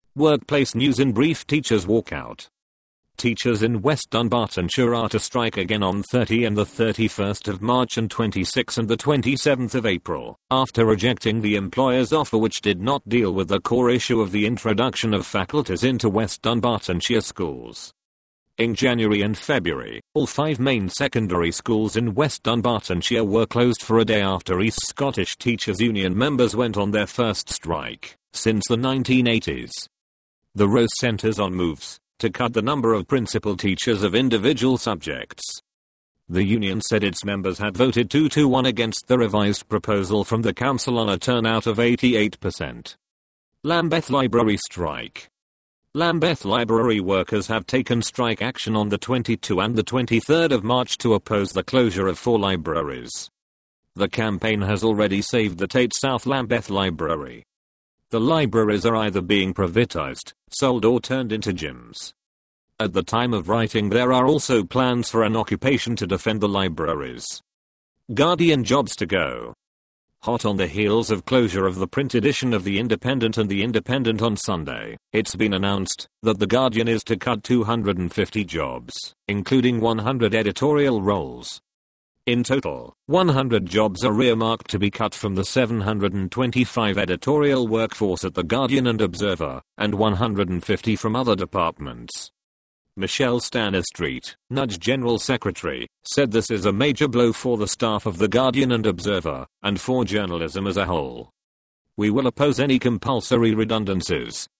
Workplace news in brief. Teachers walkout. Teachers in West Dunbartonshire are to strike again on 30 and the 31st of March and 26 and the 27th of April, after rejecting the employer's offer which did not deal with the core issue of the introduction of faculties into West Dunbartonshire schools. In January and February, all 5 main secondary schools in West Dunbartonshire were closed for a day after East Scottish Teachers Union members went on their first strike since the 1980s. The Rose centres on moves to cut the number of principal teachers of individual subjects. The union said its members had voted 2-1 against the revised proposal from the council on a turnout of 88%. Lambeth Library strike. Lambeth Library workers have taken strike action on the 22 and the 23rd of March to oppose the closure of 4 libraries. The campaign has already saved the Tate South Lambeth Library. The libraries are either being privatized, sold or turned into gyms. At the time of writing there are also plans for an occupation to defend the libraries. Guardian jobs to go. Hot on the heels of closure of the print edition of The Independent and The Independent on Sunday, it's been announced that The Guardian is to cut 250 jobs, including 100 editorial roles. In total, 100 jobs are earmarked to be cut from the 725 editorial workforce at The Guardian and Observer, and 150 from other departments. Michelle Stanistreet, Nudge General Secretary, said this is a major blow for the staff of The Guardian and Observer, and for journalism as a whole. We will oppose any compulsory redundancies,